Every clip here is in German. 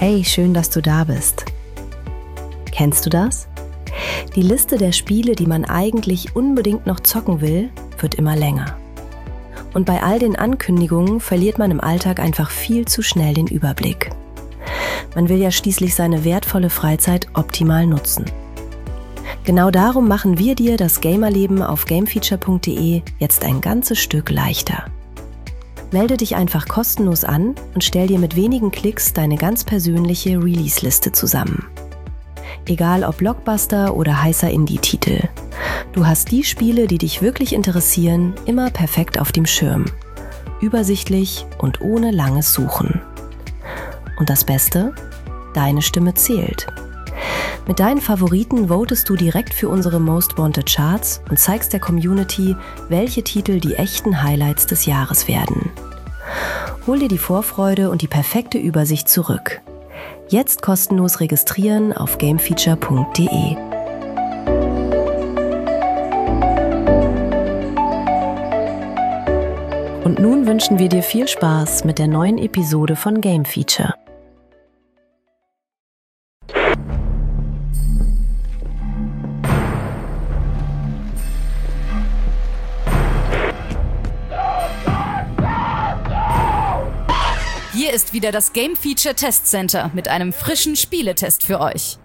Hey, schön, dass du da bist. Kennst du das? Die Liste der Spiele, die man eigentlich unbedingt noch zocken will, wird immer länger. Und bei all den Ankündigungen verliert man im Alltag einfach viel zu schnell den Überblick. Man will ja schließlich seine wertvolle Freizeit optimal nutzen. Genau darum machen wir dir das Gamerleben auf gamefeature.de jetzt ein ganzes Stück leichter. Melde dich einfach kostenlos an und stell dir mit wenigen Klicks deine ganz persönliche Release-Liste zusammen. Egal ob Blockbuster oder heißer Indie-Titel. Du hast die Spiele, die dich wirklich interessieren, immer perfekt auf dem Schirm. Übersichtlich und ohne langes Suchen. Und das Beste? Deine Stimme zählt. Mit deinen Favoriten votest du direkt für unsere Most Wanted Charts und zeigst der Community, welche Titel die echten Highlights des Jahres werden. Hol dir die Vorfreude und die perfekte Übersicht zurück. Jetzt kostenlos registrieren auf gamefeature.de. Und nun wünschen wir dir viel Spaß mit der neuen Episode von Game Feature. Hier ist wieder das Game Feature Test Center mit einem frischen Spieletest für euch.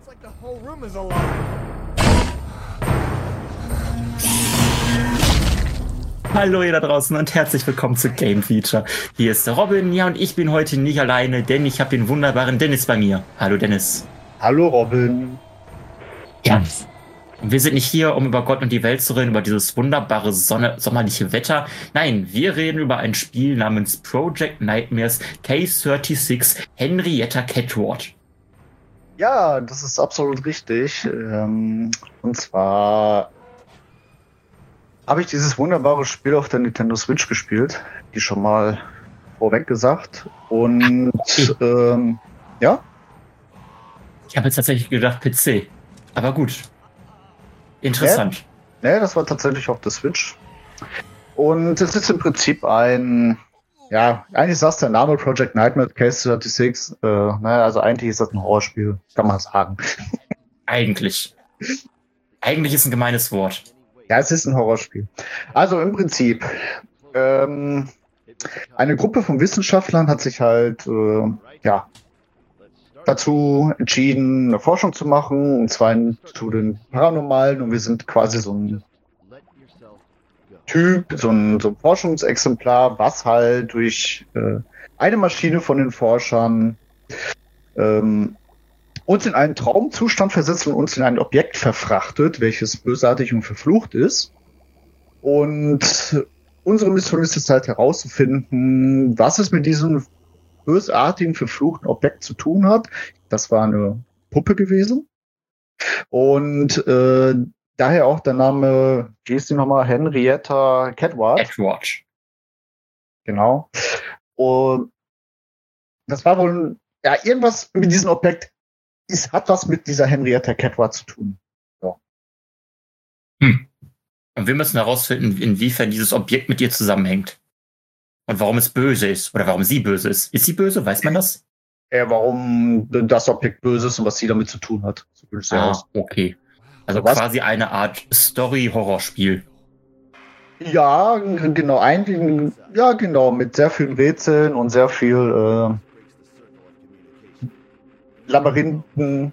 Hallo ihr da draußen und herzlich willkommen zu Game Feature. Hier ist der Robin, ja, und ich bin heute nicht alleine, denn ich habe den wunderbaren Dennis bei mir. Hallo Dennis. Hallo Robin. Ja, und wir sind nicht hier, um über Gott und die Welt zu reden, über dieses wunderbare sommerliche Wetter. Nein, wir reden über ein Spiel namens Project Nightmares K36 Henrietta Catward. Ja, das ist absolut richtig. Und zwar habe ich dieses wunderbare Spiel auf der Nintendo Switch gespielt, wie schon mal vorweg gesagt. Und ja. Ich habe jetzt tatsächlich gedacht PC, aber gut. Interessant. Nee, das war tatsächlich auf der Switch. Und es ist im Prinzip eigentlich sagt der Name Project Nightmare Case 36. Also eigentlich ist das ein Horrorspiel, kann man sagen. Eigentlich ist ein gemeines Wort. Ja, es ist ein Horrorspiel. Also im Prinzip, eine Gruppe von Wissenschaftlern hat sich halt dazu entschieden, eine Forschung zu machen, und zwar zu den Paranormalen, und wir sind quasi so ein Typ, so ein Forschungsexemplar, was halt durch eine Maschine von den Forschern uns in einen Traumzustand versetzt und uns in ein Objekt verfrachtet, welches bösartig und verflucht ist. Und unsere Mission ist es halt herauszufinden, was es mit diesem bösartigen, verfluchten Objekt zu tun hat. Das war eine Puppe gewesen. Und daher auch der Name, wie ist die nochmal? Henrietta Catward. Catward. Genau. Und das war wohl, irgendwas mit diesem Objekt hat was mit dieser Henrietta Catward zu tun. So. Und wir müssen herausfinden, inwiefern dieses Objekt mit ihr zusammenhängt. Und warum es böse ist. Oder warum sie böse ist. Ist sie böse? Weiß man das? Warum das Objekt böse ist und was sie damit zu tun hat. So würde ich sagen. Okay. Also quasi eine Art Story-Horrorspiel. Ja, genau. Genau. Mit sehr vielen Rätseln und sehr viel Labyrinthen,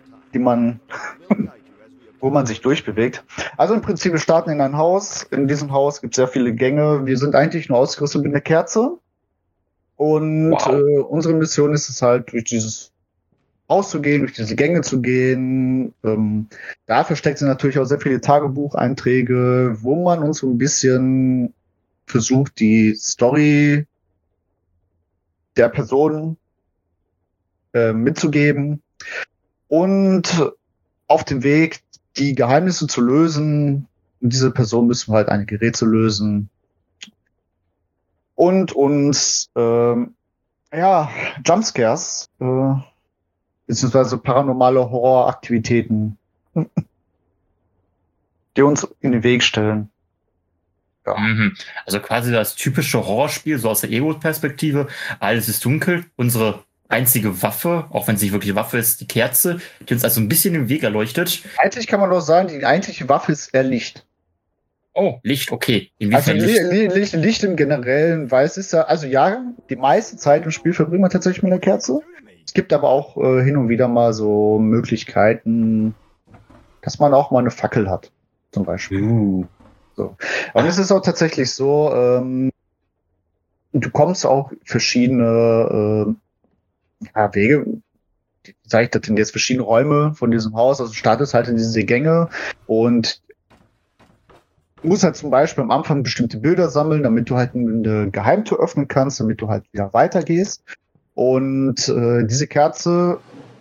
wo man sich durchbewegt. Also im Prinzip, wir starten in ein Haus. In diesem Haus gibt es sehr viele Gänge. Wir sind eigentlich nur ausgerüstet mit einer Kerze. Und unsere Mission ist es halt, durch dieses Haus zu gehen, durch diese Gänge zu gehen. Da versteckt sind natürlich auch sehr viele Tagebucheinträge, wo man uns so ein bisschen versucht, die Story der Person mitzugeben. Und auf dem Weg die Geheimnisse zu lösen. Und diese Person müssen wir halt einige Rätsel lösen. Und uns Jumpscares beziehungsweise paranormale Horroraktivitäten, die uns in den Weg stellen. Ja. Also quasi das typische Horrorspiel, so aus der Ego-Perspektive. Alles ist dunkel, unsere einzige Waffe, auch wenn es nicht wirklich Waffe ist, die Kerze, die uns also ein bisschen den Weg erleuchtet. Eigentlich kann man doch sagen, die eigentliche Waffe ist eher Licht. Oh, Licht, okay. Also Licht im Generellen, weil es ist ja, also ja, die meiste Zeit im Spiel verbringt man tatsächlich mit einer Kerze. Es gibt aber auch hin und wieder mal so Möglichkeiten, dass man auch mal eine Fackel hat, zum Beispiel. So. Und es ist auch tatsächlich so, du kommst auch verschiedene Wege, wie sage ich das denn jetzt, verschiedene Räume von diesem Haus, also startest halt in diese Gänge und musst halt zum Beispiel am Anfang bestimmte Bilder sammeln, damit du halt eine Geheimtür öffnen kannst, damit du halt wieder weitergehst. Und diese Kerze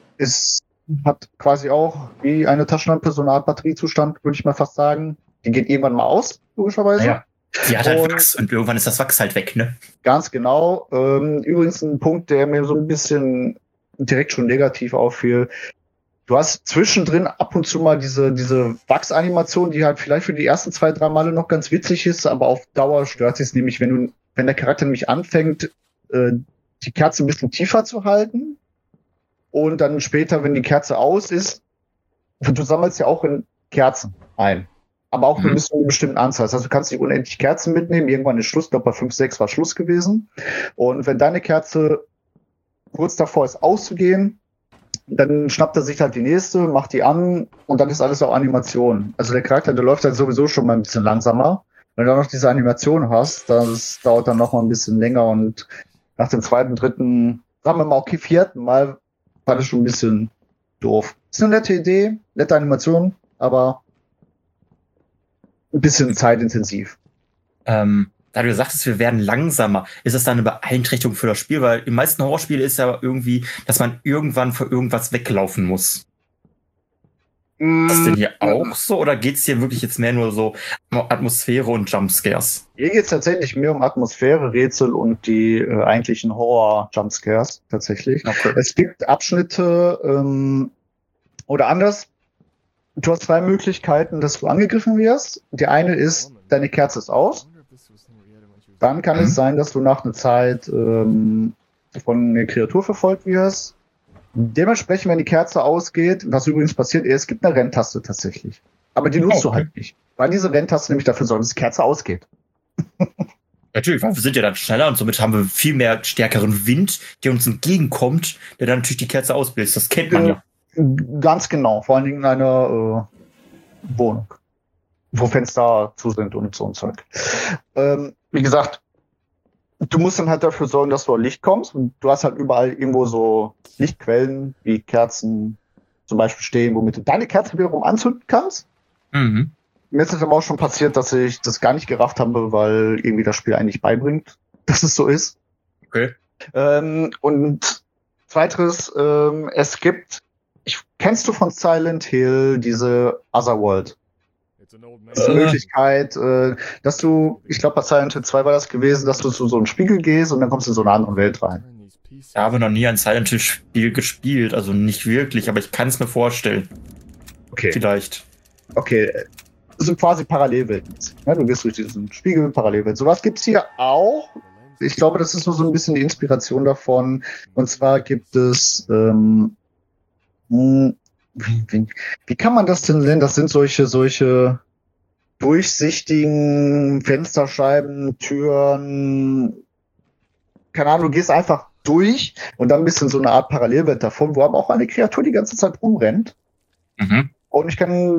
hat quasi auch wie eine Taschenlampe so eine Art Batteriezustand, würde ich mal fast sagen. Die geht irgendwann mal aus, logischerweise. Ja. Sie hat halt Wachs und irgendwann ist das Wachs halt weg, ne? Ganz genau. Übrigens ein Punkt, der mir so ein bisschen direkt schon negativ auffiel. Du hast zwischendrin ab und zu mal diese Wachsanimation, die halt vielleicht für die ersten 2-3 Male noch ganz witzig ist, aber auf Dauer stört es nämlich, wenn der Charakter nämlich anfängt, die Kerze ein bisschen tiefer zu halten und dann später, wenn die Kerze aus ist, du sammelst ja auch in Kerzen ein. Aber auch nur bis zu einer bestimmten Anzahl. Das heißt, du kannst nicht unendlich Kerzen mitnehmen. Irgendwann ist Schluss. Ich glaube, bei 5, 6 war Schluss gewesen. Und wenn deine Kerze kurz davor ist auszugehen, dann schnappt er sich halt die nächste, macht die an und dann ist alles auch Animation. Also der Charakter, der läuft halt sowieso schon mal ein bisschen langsamer. Wenn du dann noch diese Animation hast, das dauert dann noch mal ein bisschen länger und nach dem 2., 3., sagen wir mal okay, 4. Mal war das schon ein bisschen doof. Ist eine nette Idee, nette Animation, aber ein bisschen zeitintensiv. Da du sagtest, wir werden langsamer, ist das dann eine Beeinträchtigung für das Spiel? Weil in meisten Horrorspielen ist ja irgendwie, dass man irgendwann vor irgendwas weglaufen muss. Ist das denn hier auch so? Oder geht's hier wirklich jetzt mehr nur so um Atmosphäre und Jumpscares? Hier geht's tatsächlich mehr um Atmosphäre, Rätsel und die eigentlichen Horror-Jumpscares tatsächlich. Okay. Es gibt Abschnitte oder anders. Du hast 2 Möglichkeiten, dass du angegriffen wirst. Die eine ist, deine Kerze ist aus. Dann kann es sein, dass du nach einer Zeit von einer Kreatur verfolgt wirst. Dementsprechend, wenn die Kerze ausgeht, was übrigens passiert, es gibt eine Renntaste tatsächlich. Aber die nutzt du halt nicht. Weil diese Renntaste nämlich dafür sorgt, dass die Kerze ausgeht. Natürlich, weil wir sind ja dann schneller und somit haben wir viel mehr stärkeren Wind, der uns entgegenkommt, der dann natürlich die Kerze ausbläst. Das kennt man ja. Ganz genau. Vor allen Dingen in einer Wohnung, wo Fenster zu sind und so ein Zeug. Wie gesagt, du musst dann halt dafür sorgen, dass du an Licht kommst. Und du hast halt überall irgendwo so Lichtquellen wie Kerzen zum Beispiel stehen, womit du deine Kerze wiederum anzünden kannst. Mir ist es aber auch schon passiert, dass ich das gar nicht gerafft habe, weil irgendwie das Spiel eigentlich beibringt, dass es so ist. Okay. Und zweiteres, es gibt, kennst du von Silent Hill diese Otherworld? Das ist eine Möglichkeit, dass du, ich glaube bei Silent Hill 2 war das gewesen, dass du zu so einem Spiegel gehst und dann kommst du in so eine andere Welt rein. Ich habe noch nie ein Silent Hill Spiel gespielt, also nicht wirklich, aber ich kann es mir vorstellen. Okay. Vielleicht. Okay, das sind quasi Parallelwelten. Ja, du gehst durch diesen Spiegel, Parallelwelt. Sowas gibt's hier auch. Ich glaube, das ist nur so ein bisschen die Inspiration davon. Und zwar gibt es wie kann man das denn nennen? Das sind solche durchsichtigen Fensterscheiben, Türen. Keine Ahnung, du gehst einfach durch und dann bist du in so eine Art Parallelwelt davon, wo aber auch eine Kreatur die ganze Zeit rumrennt. Und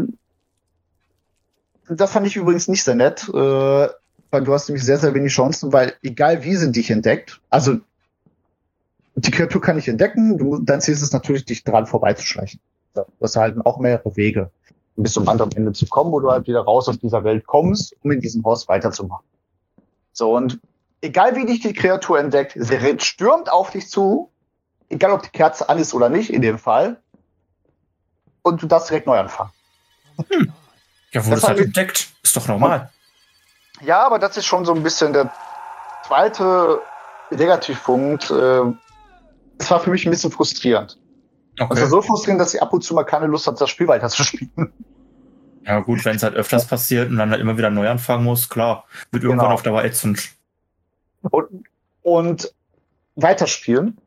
das fand ich übrigens nicht sehr nett, weil du hast nämlich sehr, sehr wenig Chancen, weil egal wie sie dich entdeckt, also die Kreatur kann dich entdecken, dein Ziel ist es natürlich, dich dran vorbeizuschleichen. Du hast halt auch mehrere Wege, um bis zum anderen Ende zu kommen, wo du halt wieder raus aus dieser Welt kommst, um in diesem Haus weiterzumachen. So, und egal wie dich die Kreatur entdeckt, sie stürmt auf dich zu, egal ob die Kerze an ist oder nicht, in dem Fall, und du darfst direkt neu anfangen. Ja, wurde es halt entdeckt. Ist doch normal. Ja, aber das ist schon so ein bisschen der zweite Negativpunkt. Das war für mich ein bisschen frustrierend. Okay. Das war so frustrierend, dass ich ab und zu mal keine Lust hatte, das Spiel weiterzuspielen. Ja gut, wenn es halt öfters passiert und dann halt immer wieder neu anfangen muss, klar, wird irgendwann auf Dauer ätzend. Und weiterspielen.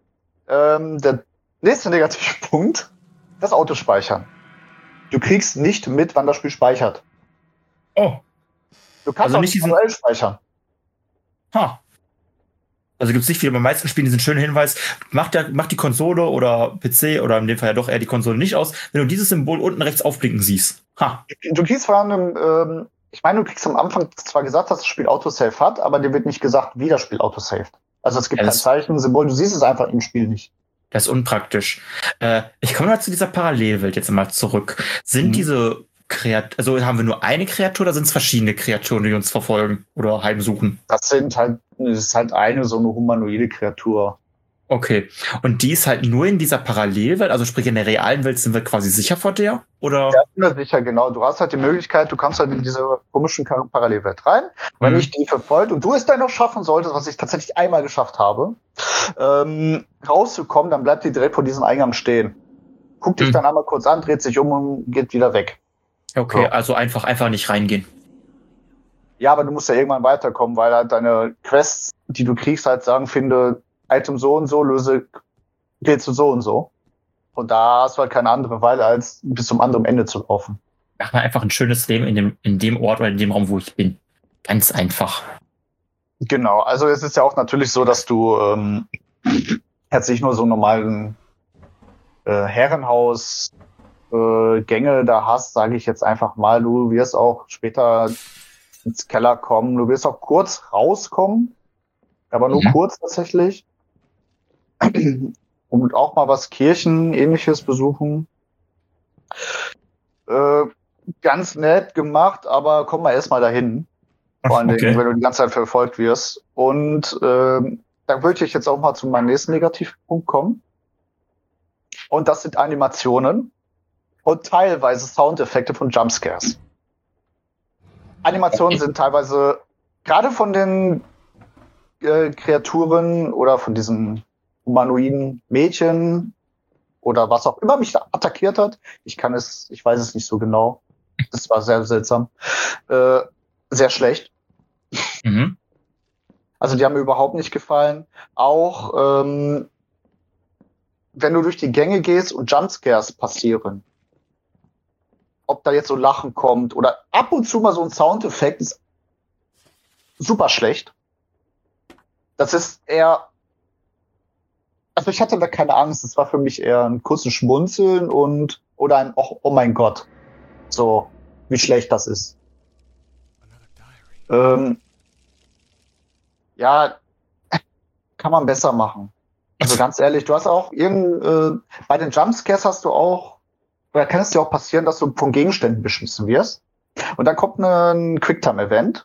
Der nächste Negativpunkt, das Autospeichern. Du kriegst nicht mit, wann das Spiel speichert. Oh. Du kannst Also auch nicht nicht manuell speichern. Ha. Also gibt es nicht wie bei meisten Spielen diesen schönen Hinweis, macht die Konsole oder PC oder in dem Fall ja doch eher die Konsole nicht aus, wenn du dieses Symbol unten rechts aufblinken siehst. Ha. Du kriegst vor allem, ich meine, du kriegst am Anfang zwar gesagt, dass das Spiel Autosave hat, aber dir wird nicht gesagt, wie das Spiel Autosaved. Also es gibt kein Zeichen, Symbol, du siehst es einfach im Spiel nicht. Das ist unpraktisch. Ich komme mal zu dieser Parallelwelt jetzt mal zurück. Sind diese also haben wir nur eine Kreatur oder sind es verschiedene Kreaturen, die uns verfolgen oder heimsuchen? Das ist halt eine so eine humanoide Kreatur. Okay. Und die ist halt nur in dieser Parallelwelt, also sprich in der realen Welt sind wir quasi sicher vor der? Oder? Ja, immer sicher, genau. Du hast halt die Möglichkeit, du kannst halt in diese komischen Parallelwelt rein. Wenn ich die verfolgt und du es dann noch schaffen solltest, was ich tatsächlich einmal geschafft habe, rauszukommen, dann bleibt die direkt vor diesem Eingang stehen. Guckt dich dann einmal kurz an, dreht sich um und geht wieder weg. Okay, so. Also einfach nicht reingehen. Ja, aber du musst ja irgendwann weiterkommen, weil halt deine Quests, die du kriegst, halt sagen, finde Item so und so, löse Rätsel so und so. Und da hast du halt keine andere Wahl, als bis zum anderen Ende zu laufen. Mach mal einfach ein schönes Leben in dem Ort oder in dem Raum, wo ich bin. Ganz einfach. Genau, also es ist ja auch natürlich so, dass du jetzt nicht nur so normalen Herrenhaus Gänge da hast, sage ich jetzt einfach mal. Du wirst auch später ins Keller kommen. Du wirst auch kurz rauskommen, aber nur kurz tatsächlich. Und auch mal was Kirchen-ähnliches besuchen. Ganz nett gemacht, aber komm mal erstmal dahin. Vor allen Dingen, wenn du die ganze Zeit verfolgt wirst. Und dann würde ich jetzt auch mal zu meinem nächsten Negativpunkt kommen. Und das sind Animationen und teilweise Soundeffekte von Jumpscares. Animationen sind teilweise, gerade von den Kreaturen oder von diesen humanoiden Mädchen oder was auch immer mich da attackiert hat. Ich weiß es nicht so genau. Das war sehr seltsam. Sehr schlecht. Also die haben mir überhaupt nicht gefallen. Auch wenn du durch die Gänge gehst und Jumpscares passieren, ob da jetzt so Lachen kommt oder ab und zu mal so ein Soundeffekt, ist super schlecht. Das ist eher, also ich hatte da keine Angst, das war für mich eher ein kurzes Schmunzeln oder ein oh mein Gott, so wie schlecht das ist. Ja, kann man besser machen. Also ganz ehrlich, du hast auch bei den Jumpscares hast du auch, oder kann es dir auch passieren, dass du von Gegenständen beschmissen wirst. Und dann kommt ein Quicktime-Event.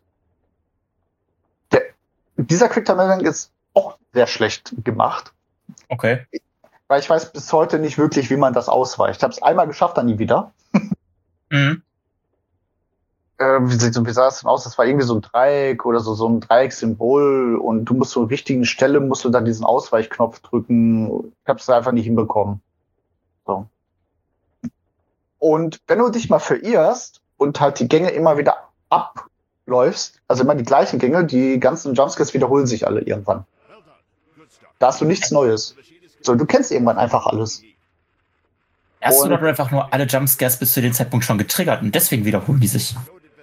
Dieser Quicktime-Event ist auch sehr schlecht gemacht. Okay. Weil ich weiß bis heute nicht wirklich, wie man das ausweicht. Ich habe es einmal geschafft, dann nie wieder. Wie sah es denn aus? Das war irgendwie so ein Dreieck oder so ein Dreieckssymbol und du musst zur richtigen Stelle, musst du dann diesen Ausweichknopf drücken. Ich habe es einfach nicht hinbekommen. So. Und wenn du dich mal verirrst und halt die Gänge immer wieder abläufst, also immer die gleichen Gänge, die ganzen Jumpscares wiederholen sich alle irgendwann. Da hast du nichts Neues. So, du kennst irgendwann einfach alles. Hast du doch einfach nur alle Jumpscares bis zu dem Zeitpunkt schon getriggert und deswegen wiederholen die sich?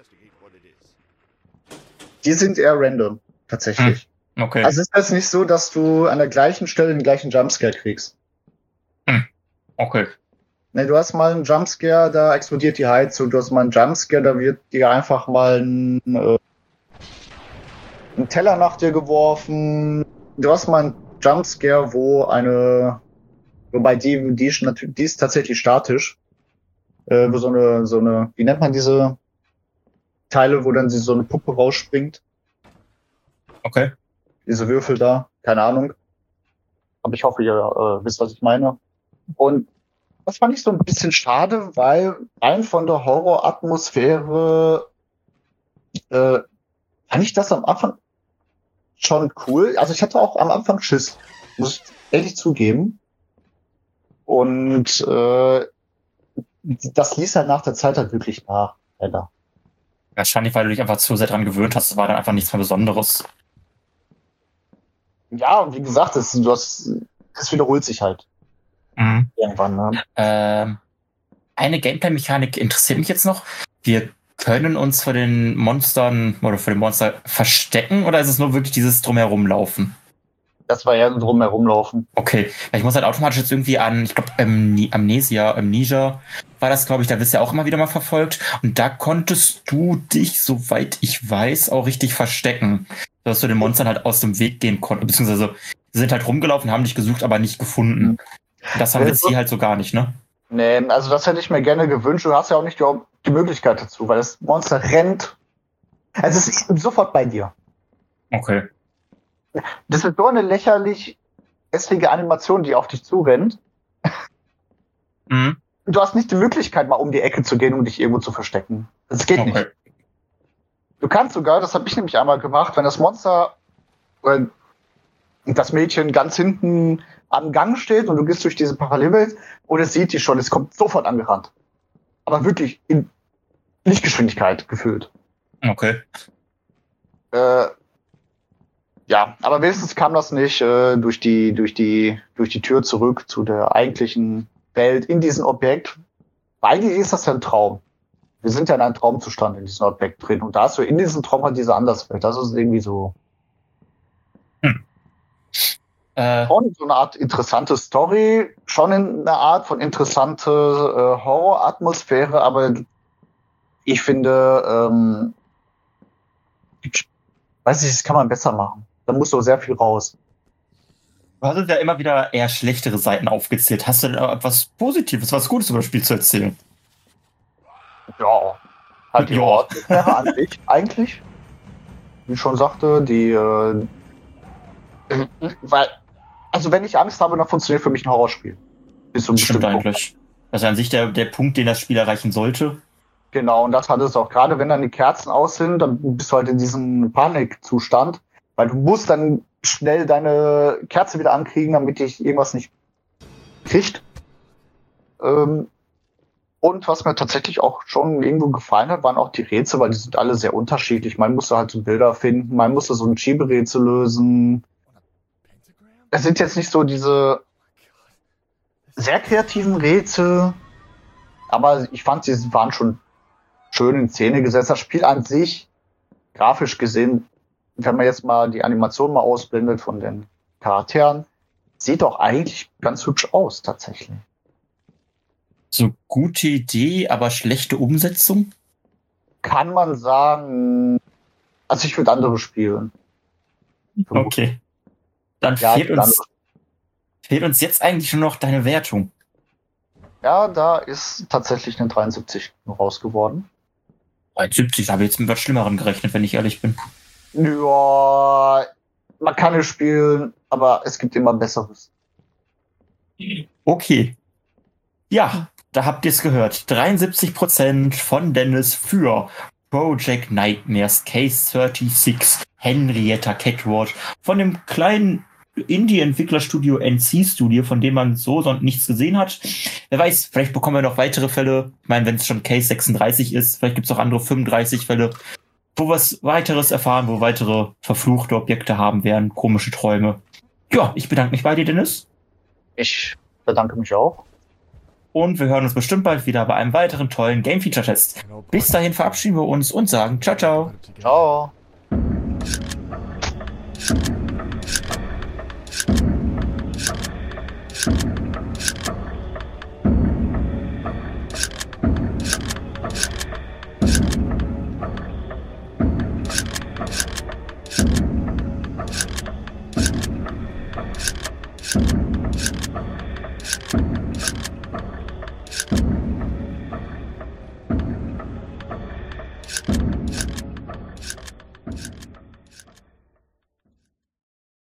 Die sind eher random, tatsächlich. Okay. Also ist es nicht so, dass du an der gleichen Stelle den gleichen Jumpscare kriegst. Okay. Ne, du hast mal einen Jumpscare, da explodiert die Heizung. Du hast mal einen Jumpscare, da wird dir einfach mal ein Teller nach dir geworfen. Du hast mal einen Jumpscare, wobei die ist tatsächlich statisch. Wo so eine, wie nennt man diese Teile, wo dann so eine Puppe rausspringt? Okay. Diese Würfel da, keine Ahnung. Aber ich hoffe, ihr wisst, was ich meine. Und das fand ich so ein bisschen schade, weil rein von der Horroratmosphäre fand ich das am Anfang schon cool. Also ich hatte auch am Anfang Schiss, muss ich ehrlich zugeben. Und das ließ halt nach der Zeit halt wirklich nach, leider. Wahrscheinlich, weil du dich einfach zu sehr dran gewöhnt hast, es war dann einfach nichts mehr Besonderes. Ja, und wie gesagt, du hast es wiederholt sich halt. Mhm. Irgendwann, ne? Eine Gameplay-Mechanik interessiert mich jetzt noch. Wir können uns vor den Monstern oder vor dem Monster verstecken oder ist es nur wirklich dieses Drumherumlaufen? Das war ja drumherumlaufen. Okay, ich muss halt automatisch jetzt irgendwie an, ich glaube, Amnesia war das, glaube ich, da wirst du ja auch immer wieder mal verfolgt. Und da konntest du dich, soweit ich weiß, auch richtig verstecken. Dass du den Monstern halt aus dem Weg gehen konntest. Beziehungsweise, sie sind halt rumgelaufen, haben dich gesucht, aber nicht gefunden. Das haben wir jetzt hier halt so gar nicht, ne? Nee, also das hätte ich mir gerne gewünscht. Du hast ja auch nicht die Möglichkeit dazu, weil das Monster rennt. Es ist sofort bei dir. Okay. Das ist so eine lächerlich hässliche Animation, die auf dich zurennt. Mhm. Du hast nicht die Möglichkeit, mal um die Ecke zu gehen, um dich irgendwo zu verstecken. Das geht nicht. Du kannst sogar, das habe ich nämlich einmal gemacht, wenn das Monster, das Mädchen ganz hinten am Gang steht und du gehst durch diese Parallelwelt und es sieht dich schon, es kommt sofort angerannt. Aber wirklich in Lichtgeschwindigkeit gefühlt. Okay. Ja, aber wenigstens kam das nicht durch die Tür zurück zu der eigentlichen Welt in diesem Objekt. Eigentlich ist das ja ein Traum. Wir sind ja in einem Traumzustand in diesem Objekt drin. Und da hast du in diesem Traum halt diese Anderswelt. Das ist irgendwie so. Schon so eine Art interessante Story, schon in einer Art von interessante Horroratmosphäre, aber ich finde, weiß ich, das kann man besser machen. Da muss so sehr viel raus. Du hast ja immer wieder eher schlechtere Seiten aufgezählt. Hast du denn etwas Positives, was Gutes über das Spiel zu erzählen? Ja, halt die Atmosphäre an sich eigentlich. Wie ich schon sagte, weil, also wenn ich Angst habe, dann funktioniert für mich ein Horrorspiel. Bis zum Stimmt eigentlich. Das ist an sich der Punkt, den das Spiel erreichen sollte. Genau, und das hat es auch. Gerade wenn dann die Kerzen aus sind, dann bist du halt in diesem Panikzustand, weil du musst dann schnell deine Kerze wieder ankriegen, damit dich irgendwas nicht kriegt. Und was mir tatsächlich auch schon irgendwo gefallen hat, waren auch die Rätsel, weil die sind alle sehr unterschiedlich. Man musste halt so Bilder finden, man musste so ein Schieberätsel lösen. Es sind jetzt nicht so diese sehr kreativen Rätsel, aber ich fand, sie waren schon schön in Szene gesetzt. Das Spiel an sich, grafisch gesehen, wenn man jetzt mal die Animation mal ausblendet von den Charakteren, sieht doch eigentlich ganz hübsch aus, tatsächlich. So gute Idee, aber schlechte Umsetzung? Kann man sagen, also ich würde andere spielen. Okay. Dann fehlt uns jetzt eigentlich nur noch deine Wertung. Ja, da ist tatsächlich eine 73 raus geworden. 73, habe ich jetzt mit was Schlimmerem gerechnet, wenn ich ehrlich bin. Ja, man kann es spielen, aber es gibt immer Besseres. Okay. Ja, da habt ihr es gehört. 73% von Dennis für Project Nightmares Case 36 Henrietta Catward von dem kleinen Indie-Entwicklerstudio NC Studio, von dem man so nichts gesehen hat. Wer weiß, vielleicht bekommen wir noch weitere Fälle. Ich meine, wenn es schon Case 36 ist, vielleicht gibt es auch andere 35 Fälle, wo wir was weiteres erfahren, wo weitere verfluchte Objekte haben werden, komische Träume. Ja, ich bedanke mich bei dir, Dennis. Ich bedanke mich auch. Und wir hören uns bestimmt bald wieder bei einem weiteren tollen Game-Feature-Test. Bis dahin verabschieden wir uns und sagen ciao, ciao. Ciao.